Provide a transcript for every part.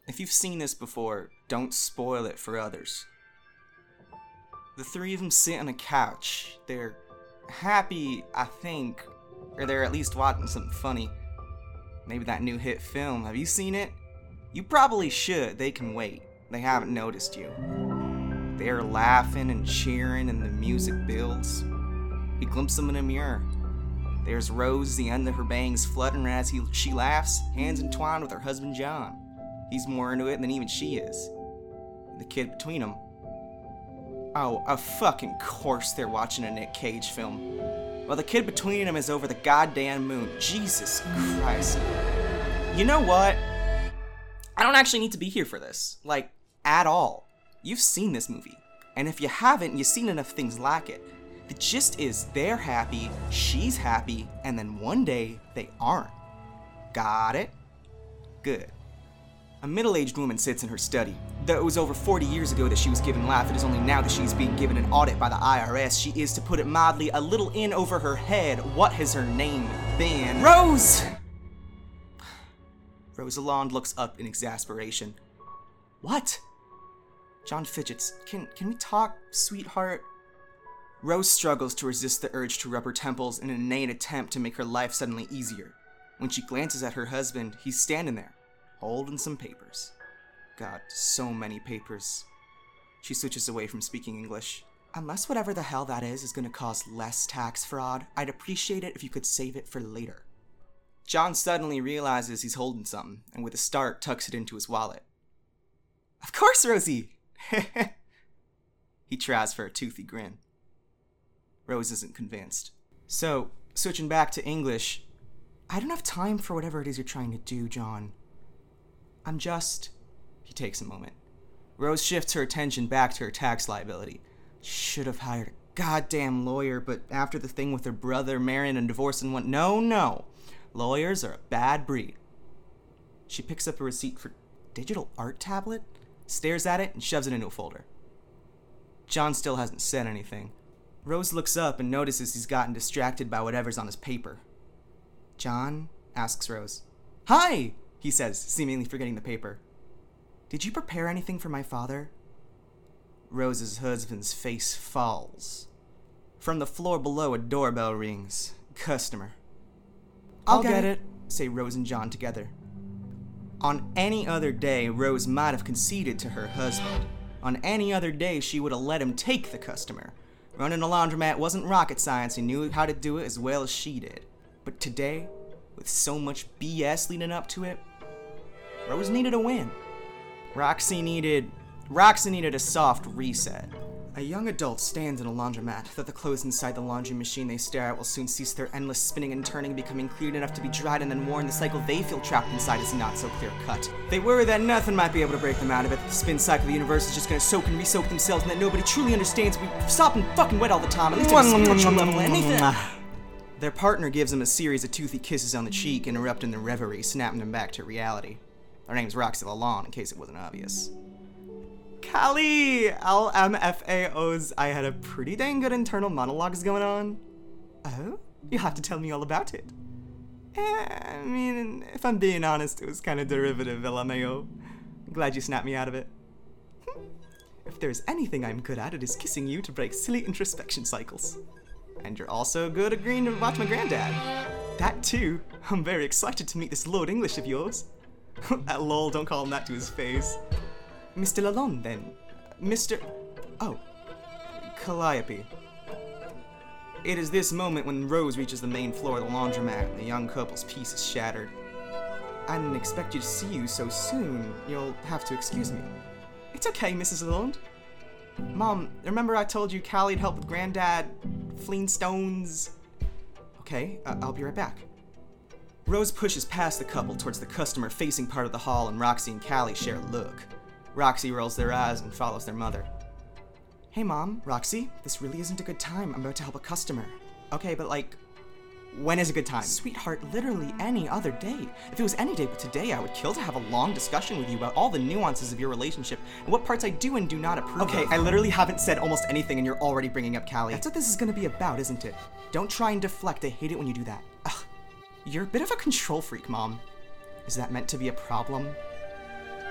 If you've seen this before, don't spoil it for others. The three of them sit on a couch. They're happy, I think, or they're at least watching something funny. Maybe that new hit film. Have you seen it? You probably should. They can wait. They haven't noticed you. They're laughing and cheering and the music builds. He glimpses them in a mirror. There's Rose, the end of her bangs fluttering as she laughs, hands entwined with her husband John. He's more into it than even she is. The kid between them. Oh, of fucking course they're watching a Nick Cage film. Well, the kid between them is over the goddamn moon. Jesus Christ. You know what? I don't actually need to be here for this. Like, at all. You've seen this movie. And if you haven't, you've seen enough things like it. The gist is they're happy, she's happy, and then one day they aren't. Got it? Good. A middle-aged woman sits in her study. Though it was over 40 years ago that she was given life, it is only now that she is being given an audit by the IRS. She is, to put it mildly, a little in over her head. What has her name been? Rose! Rosalind looks up in exasperation. What? John fidgets. Can we talk, sweetheart? Rose struggles to resist the urge to rub her temples in an inane attempt to make her life suddenly easier. When she glances at her husband, he's standing there, holding some papers. God, so many papers. She switches away from speaking English. Unless whatever the hell that is gonna cause less tax fraud, I'd appreciate it if you could save it for later. John suddenly realizes he's holding something, and with a start tucks it into his wallet. Of course, Rosie! He tries for a toothy grin. Rose isn't convinced. So, switching back to English, I don't have time for whatever it is you're trying to do, John. He takes a moment. Rose shifts her attention back to her tax liability. Should have hired a goddamn lawyer, but after the thing with her brother marrying and divorcing one... No. Lawyers are a bad breed. She picks up a receipt for digital art tablet, stares at it, and shoves it into a folder. John still hasn't said anything. Rose looks up and notices he's gotten distracted by whatever's on his paper. John asks Rose. Hi, he says, seemingly forgetting the paper. Did you prepare anything for my father? Rose's husband's face falls. From the floor below, a doorbell rings. Customer. I'll get it, say Rose and John together. On any other day, Rose might have conceded to her husband. On any other day, she would have let him take the customer. Running a laundromat wasn't rocket science. He knew how to do it as well as she did. But today, with so much BS leading up to it, Rose needed a win. Roxy needed a soft reset. A young adult stands in a laundromat. Though the clothes inside the laundry machine they stare at will soon cease their endless spinning and turning, becoming clean enough to be dried and then worn. The cycle they feel trapped inside is not so clear-cut. They worry that nothing might be able to break them out of it. The spin cycle of the universe is just gonna soak and re-soak themselves, and that nobody truly understands. We stop and fucking wet all the time, at least at a spiritual level, anything. Their partner gives them a series of toothy kisses on the cheek, interrupting their reverie, snapping them back to reality. Her name's Roxy Lalonde, in case it wasn't obvious. Callie! LMFAOs, I had a pretty dang good internal monologues going on. Oh? You have to tell me all about it. I mean, if I'm being honest, it was kind of derivative, LMAO. Glad you snapped me out of it. If there's anything I'm good at, it is kissing you to break silly introspection cycles. And you're also good agreeing to watch my granddad. That too. I'm very excited to meet this Lord English of yours. Lol, don't call him that to his face. Mr. Lalonde, then. Calliope. It is this moment when Rose reaches the main floor of the laundromat and the young couple's peace is shattered. I didn't expect you to see you so soon. You'll have to excuse me. It's okay, Mrs. Lalonde. Mom, remember I told you Callie'd help with Granddad Flintstones? Okay, I'll be right back. Rose pushes past the couple towards the customer-facing part of the hall, and Roxy and Callie share a look. Roxy rolls their eyes and follows their mother. Hey, Mom, Roxy, this really isn't a good time. I'm about to help a customer. Okay, but when is a good time? Sweetheart, literally any other day. If it was any day but today, I would kill to have a long discussion with you about all the nuances of your relationship and what parts I do and do not approve of. Okay, I literally haven't said almost anything and you're already bringing up Callie. That's what this is gonna be about, isn't it? Don't try and deflect. I hate it when you do that. Ugh. You're a bit of a control freak, Mom. Is that meant to be a problem?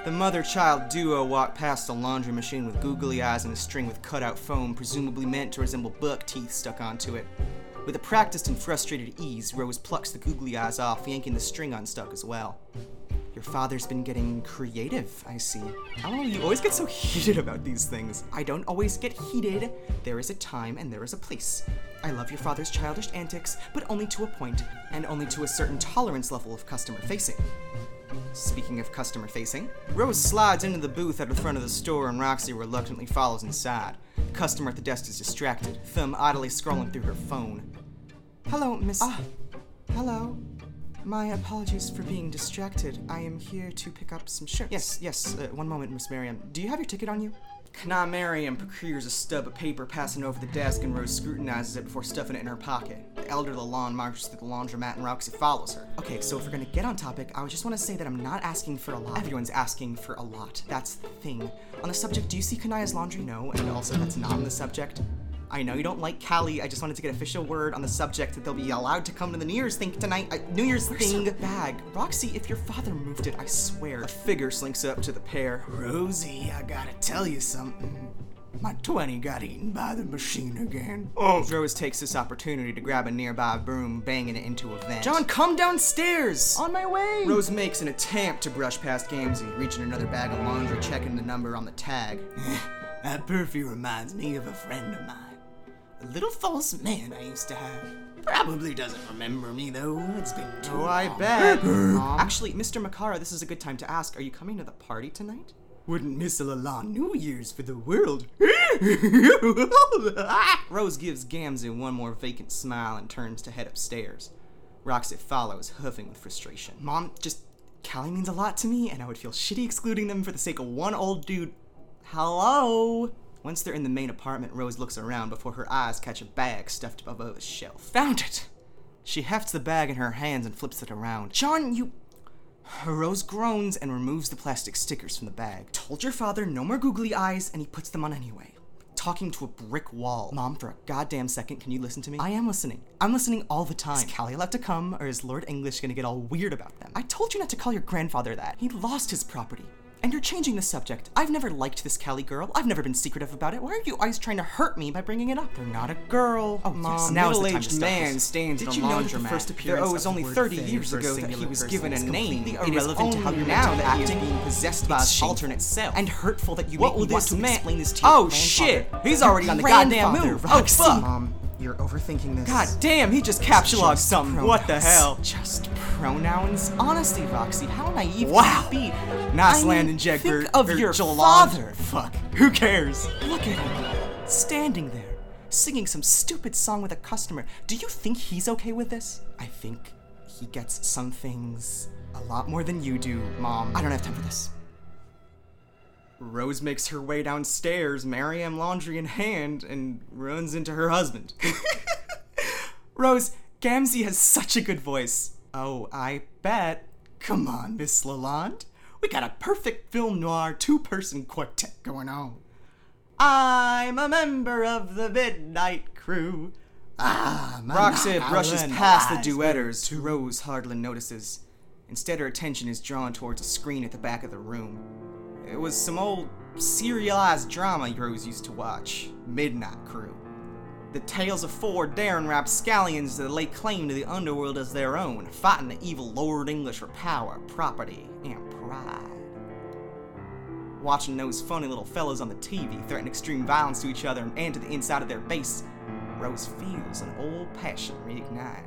The mother-child duo walked past a laundry machine with googly eyes and a string with cut-out foam, presumably meant to resemble buck teeth stuck onto it. With a practiced and frustrated ease, Rose plucks the googly eyes off, yanking the string unstuck as well. Your father's been getting creative, I see. Oh, you always get so heated about these things. I don't always get heated. There is a time and there is a place. I love your father's childish antics, but only to a point, and only to a certain tolerance level of customer-facing. Speaking of customer-facing, Rose slides into the booth at the front of the store and Roxy reluctantly follows inside. The customer at the desk is distracted, thumb idly scrolling through her phone. Hello, Miss... hello. My apologies for being distracted. I am here to pick up some shirts. Yes, one moment, Miss Miriam. Do you have your ticket on you? Kana Miriam procures a stub of paper, passing over the desk, and Rose scrutinizes it before stuffing it in her pocket. The elder Lalonde marches through the laundromat and Roxy follows her. Okay, so if we're gonna get on topic, I just want to say that I'm not asking for a lot. Everyone's asking for a lot. That's the thing. On the subject, do you see Kanaya's laundry? No, and also that's not on the subject. I know you don't like Callie. I just wanted to get official word on the subject that they'll be allowed to come to the New Year's thing tonight. New Year's thing. Bag. Roxy, if your father moved it, I swear. A figure slinks up to the pair. Rosie, I gotta tell you something. My 20 got eaten by the machine again. Oh. Rose takes this opportunity to grab a nearby broom, banging it into a vent. John, come downstairs! On my way! Rose makes an attempt to brush past Gamzee, reaching another bag of laundry, checking the number on the tag. That perfume reminds me of a friend of mine. A little false man I used to have. Probably doesn't remember me, though. It's been too long. I bet. Actually, Mr. Makara, this is a good time to ask, are you coming to the party tonight? Wouldn't miss a Lalonde New Year's for the world. Rose gives Gamzee one more vacant smile and turns to head upstairs. Roxy follows, huffing with frustration. Mom, Callie means a lot to me, and I would feel shitty excluding them for the sake of one old dude. Hello? Once they're in the main apartment, Rose looks around before her eyes catch a bag stuffed above a shelf. Found it! She hefts the bag in her hands and flips it around. John, you... Rose groans and removes the plastic stickers from the bag. Told your father no more googly eyes, and he puts them on anyway. Talking to a brick wall. Mom, for a goddamn second, can you listen to me? I am listening. I'm listening all the time. Is Callie allowed to come, or is Lord English gonna get all weird about them? I told you not to call your grandfather that. He lost his property. And you're changing the subject. I've never liked this Callie girl. I've never been secretive about it. Why are you always trying to hurt me by bringing it up? They're not a girl. Oh, Mom, yes, now's the time to stop. Middle-aged man stands in a laundromat. It was only 30 years ago that he was given a name. It is only now that he is being possessed by his alternate self. And hurtful that you make me want to explain this to your grandfather. Oh shit! He's already on the goddamn move. Oh fuck! Mom, you're overthinking this. God damn, he just captulogged something. Pronouns. What the hell? Just pronouns? Honestly, Roxy, how naive can you be? Nice landing, Jegbert. Think of your father. Fuck. Who cares? Look at him. Standing there, singing some stupid song with a customer. Do you think he's okay with this? I think he gets some things a lot more than you do, Mom. I don't have time for this. Rose makes her way downstairs, Miriam laundry in hand, and runs into her husband. Rose, Gamzee has such a good voice. Oh, I bet. Come on, Miss Lalonde. We got a perfect film noir two-person quartet going on. I'm a member of the Midnight Crew. Roxy brushes past the duetters, who Rose hardly notices. Instead, her attention is drawn towards a screen at the back of the room. It was some old serialized drama Rose used to watch, Midnight Crew. The tales of four daring rapscallions that lay claim to the underworld as their own, fighting the evil Lord English for power, property, and pride. Watching those funny little fellows on the TV threaten extreme violence to each other and to the inside of their base, Rose feels an old passion reignite.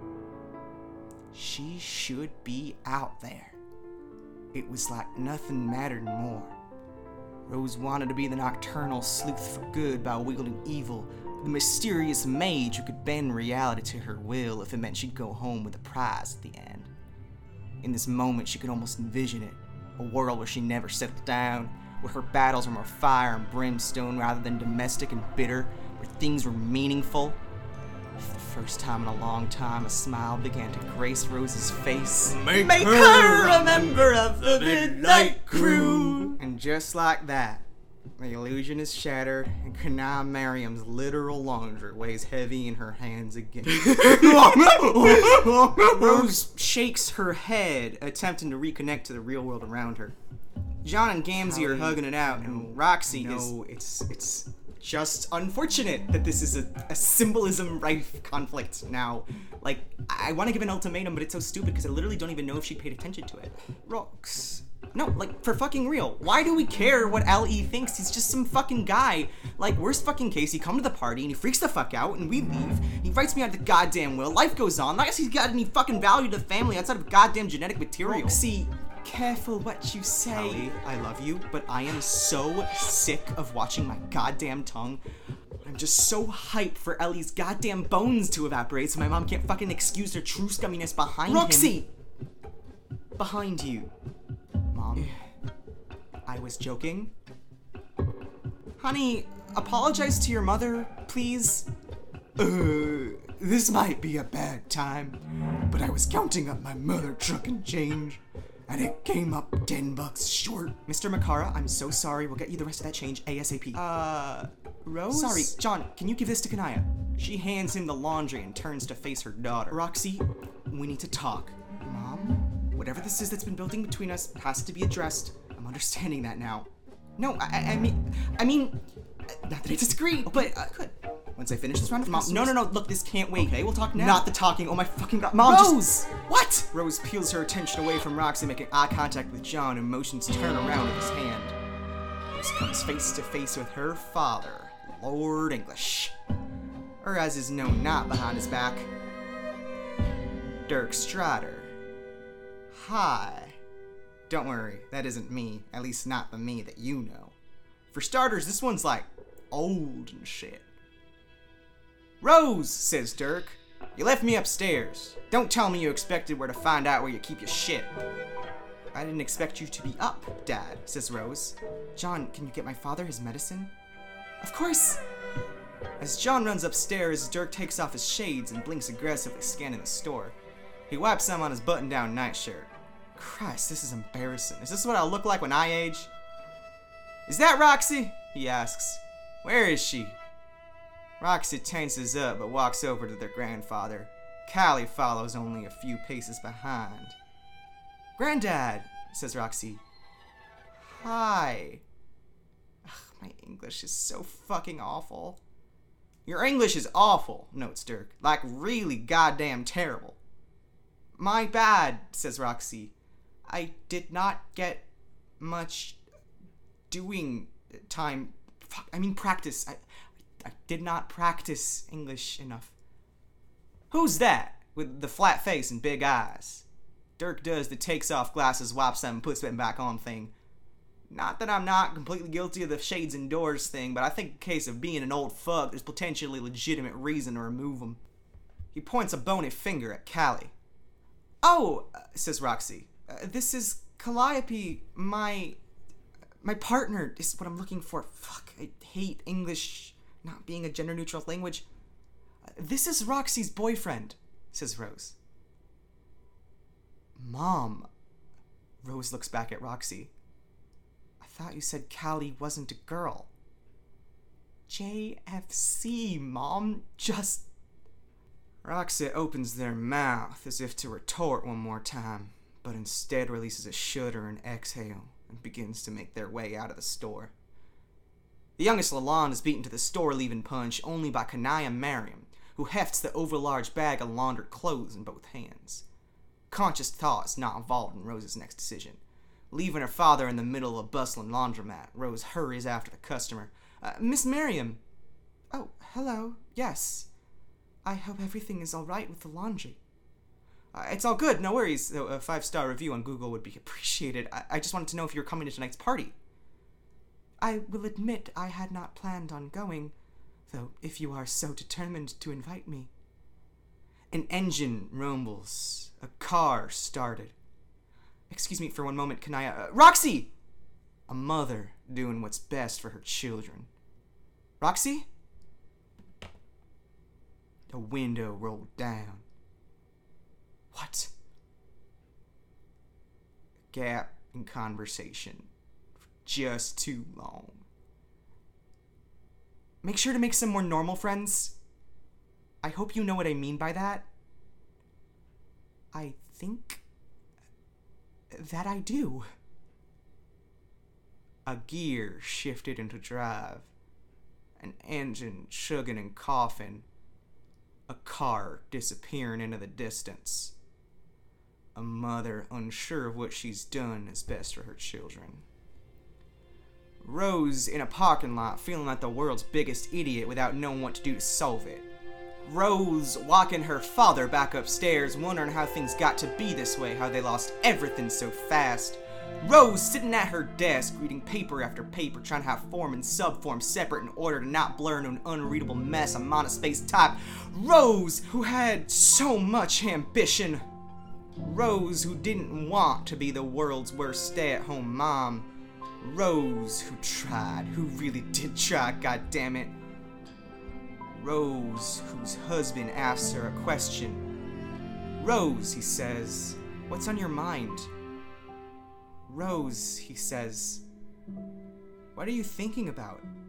She should be out there. It was like nothing mattered more. Rose wanted to be the nocturnal sleuth for good by wielding evil, the mysterious mage who could bend reality to her will if it meant she'd go home with a prize at the end. In this moment, she could almost envision it, a world where she never settled down, where her battles were more fire and brimstone rather than domestic and bitter, where things were meaningful. For the first time in a long time, a smile began to grace Rose's face. Make her a member of the Midnight Crew! And just like that, the illusion is shattered, and Kana Miriam's literal laundry weighs heavy in her hands again. Rose shakes her head, attempting to reconnect to the real world around her. John and Gamzee are Callie, hugging it out, and Roxy is... it's just unfortunate that this is a symbolism-rife conflict now. Like, I want to give an ultimatum, but it's so stupid because I literally don't even know if she paid attention to it. Rox. No, like, for fucking real. Why do we care what L.E. thinks? He's just some fucking guy. Like, worst fucking case, he come to the party and he freaks the fuck out and we leave. He writes me out of the goddamn will. Life goes on. I guess he's got any fucking value to the family outside of goddamn genetic material. Roxy, careful what you say. Callie, I love you, but I am so sick of watching my goddamn tongue. I'm just so hyped for Ellie's goddamn bones to evaporate so my mom can't fucking excuse her true scumminess behind Roxy! him. Behind you. Mom. I was joking. Honey, apologize to your mother, please. This might be a bad time, but I was counting up my mother trucking change, and it came up $10 short. Mr. Makara, I'm so sorry. We'll get you the rest of that change ASAP. Rose? Sorry, John, can you give this to Kanaya? She hands him the laundry and turns to face her daughter. Roxy, we need to talk. Mom, whatever this is that's been building between us has to be addressed. I'm understanding that now. No, I mean, not that I disagree, but Good. once I finish this round of Mom, customers... No, look, this can't wait. Okay, we'll talk now. Not the talking. Oh my fucking god. Mom, Rose! What? Rose peels her attention away from Roxy, making eye contact with John, and motions turn around with his hand. Rose comes face to face with her father, Lord English. Or as is known not behind his back, Dirk Strider. Hi. Don't worry, that isn't me. At least not the me that you know. For starters, this one's like old and shit. Rose, says Dirk. You left me upstairs. Don't tell me you expected where to find out where you keep your shit. I didn't expect you to be up, Dad, says Rose. John, can you get my father his medicine? Of course. As John runs upstairs, Dirk takes off his shades and blinks aggressively, scanning the store. He wipes them on his button-down nightshirt. Christ, this is embarrassing. Is this what I'll look like when I age? Is that Roxy? He asks. Where is she? Roxy tenses up but walks over to their grandfather. Callie follows only a few paces behind. Granddad, says Roxy. Hi. Ugh, my English is so fucking awful. Your English is awful, notes Dirk. Like really goddamn terrible. My bad, says Roxy. I did not get much doing time. Practice. I did not practice English enough. Who's that with the flat face and big eyes? Dirk does the takes off glasses, wipes them, and puts them back on thing. Not that I'm not completely guilty of the shades indoors thing, but I think in case of being an old fuck, there's potentially legitimate reason to remove them. He points a bony finger at Callie. Oh, says Roxy. This is Calliope, my partner is what I'm looking for. Fuck, I hate English not being a gender-neutral language. This is Roxy's boyfriend, says Rose. Mom. Rose looks back at Roxy. I thought you said Callie wasn't a girl. JFC, Mom. Just... Roxy opens their mouth as if to retort one more time, but instead releases a shudder and exhale and begins to make their way out of the store. The youngest Lalonde is beaten to the store-leaving punch only by Kanaya Mariam, who hefts the overlarge bag of laundered clothes in both hands. Conscious thought is not involved in Rose's next decision. Leaving her father in the middle of a bustling laundromat, Rose hurries after the customer. Miss Mariam. Oh, hello. Yes. I hope everything is all right with the laundry. It's all good, no worries, though a 5-star review on Google would be appreciated. I just wanted to know if you were coming to tonight's party. I will admit I had not planned on going, though if you are so determined to invite me. An engine rumbles. A car started. Excuse me for one moment, Kanaya. Roxy! A mother doing what's best for her children. Roxy? The window rolled down. What? A gap in conversation for just too long. Make sure to make some more normal friends. I hope you know what I mean by that. I think that I do. A gear shifted into drive. An engine chugging and coughing. A car disappearing into the distance. A mother unsure of what she's done is best for her children. Rose in a parking lot feeling like the world's biggest idiot without knowing what to do to solve it. Rose walking her father back upstairs wondering how things got to be this way, how they lost everything so fast. Rose sitting at her desk reading paper after paper trying to have form and subform separate in order to not blur into an unreadable mess of monospace type. Rose who had so much ambition. Rose who didn't want to be the world's worst stay-at-home mom. Rose who tried, who really did try, goddammit. Rose whose husband asks her a question. Rose, he says, what's on your mind? Rose, he says, what are you thinking about?